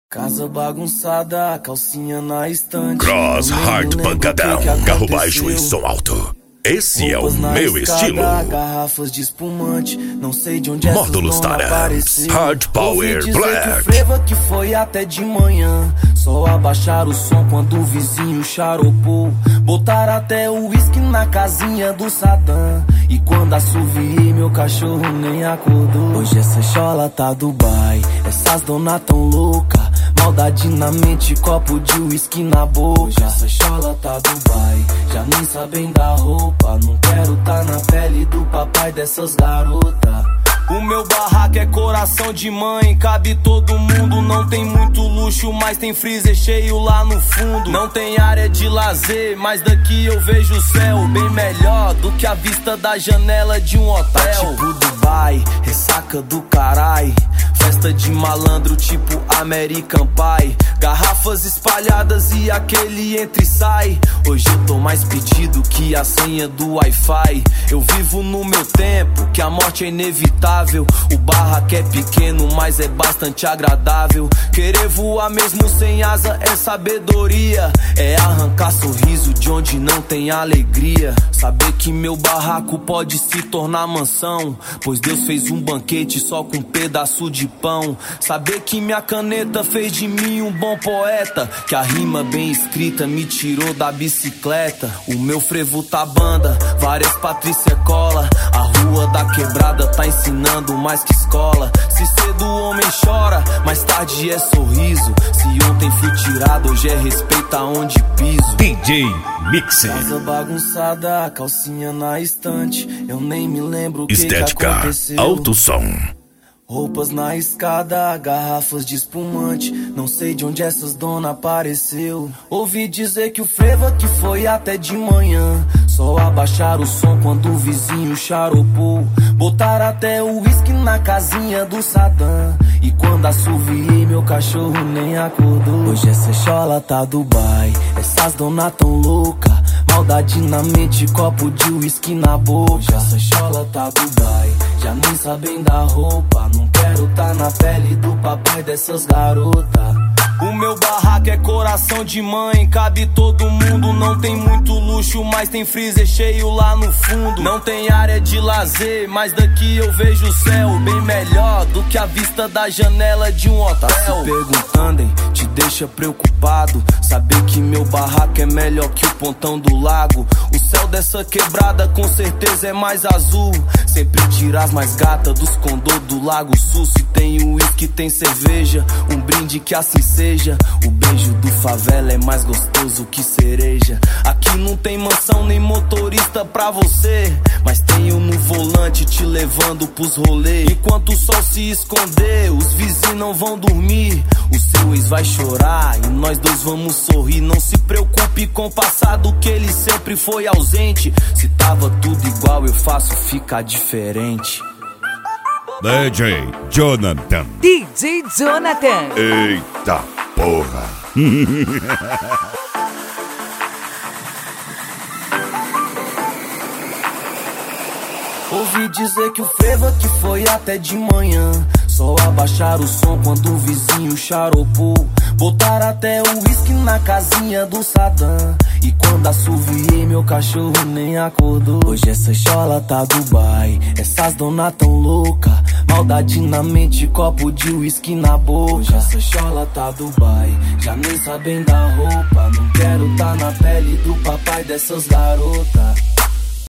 Casa bagunçada, calcinha na estante. Cross Hard Pancadão, carro baixo e som alto. Esse é o meu estilo. Garrafas de espumante, não sei de onde Módulos Taramps, Hard Power Black. Freva que foi até de manhã. Só abaixar o som quando o vizinho charopou. Botar até o uísque na casinha do Saddam. E quando assoviei, meu cachorro nem acordou. Hoje essa chola tá Dubai, essas dona tão louca. Maldade na mente, copo de uísque na boca. Hoje essa chola tá Dubai, já nem sabem da roupa. Não quero tá na pele do papai dessas garotas. O meu barraco é coração de mãe, cabe todo mundo. Não tem muito luxo, mas tem freezer cheio lá no fundo. Não tem área de lazer, mas daqui eu vejo o céu bem melhor do que a vista da janela de um hotel. Tá tipo Dubai, ressaca do carai. Festa de malandro tipo American Pie. Garrafas espalhadas e aquele entra e sai. Hoje eu tô mais pedido que a senha do Wi-Fi. Eu vivo no meu tempo, que a morte é inevitável. O barraco é pequeno, mas é bastante agradável. Querer voar mesmo sem asa é sabedoria. É arrancar sorriso de onde não tem alegria. Saber que meu barraco pode se tornar mansão, pois Deus fez um banquete só com um pedaço de pão. Saber que minha caneta fez de mim um bom poeta, que a rima bem escrita me tirou da bicicleta. O meu frevo tá banda, várias Patrícia cola. A rua da quebrada tá ensinando mais que escola. Se cedo o homem chora, mais tarde é sorriso. Se ontem fui tirado, hoje é respeito aonde piso. DJ Mixer. Casa bagunçada, calcinha na estante. Eu nem me lembro o que aconteceu. Alto som. Roupas na escada, garrafas de espumante. Não sei de onde essas dona apareceu. Ouvi dizer que o frevo que foi até de manhã. Só abaixar o som quando o vizinho charopou. Botar até o uísque na casinha do Saddam. E quando assoviei, meu cachorro nem acordou. Hoje essa chola tá Dubai, essas dona tão louca. Maldade na mente, copo de uísque na boca. Hoje essa chola tá Dubai, já nem sabem da roupa. Não quero tá na pele do papai dessas garotas. O meu barraco é coração de mãe, cabe todo mundo. Não tem muito luxo, mas tem freezer cheio lá no fundo. Não tem área de lazer, mas daqui eu vejo o céu bem melhor do que a vista da janela de um hotel. Tá se perguntando, hein? Te deixa preocupado saber que meu barraco é melhor que o pontão do lago. O céu dessa quebrada com certeza é mais azul. Sempre tira as mais gatas dos condô do Lago Sul. Se tem uísque, tem cerveja, um brinde que assim seja. O beijo do favela é mais gostoso que cereja. Aqui não tem mansão nem motorista pra você, mas tenho no volante te levando pros rolês. Enquanto o sol se esconder, os vizinhos não vão dormir. O seu ex vai chorar e nós dois vamos sorrir. Não se preocupe com o passado, que ele sempre foi ausente. Se tava tudo igual, eu faço ficar diferente. DJ Jonathan. DJ Jonathan. Eita porra. Ouvi dizer que o frevo que foi até de manhã. Só abaixar o som quando o vizinho charopou. Botar até o uísque na casinha do Saddam. E quando assoviei, meu cachorro nem acordou. Hoje essa chola tá Dubai, essas dona tão louca. Maldade na mente, copo de uísque na boca. Hoje essa chola tá Dubai, já nem sabem da roupa. Não quero tá na pele do papai dessas garotas.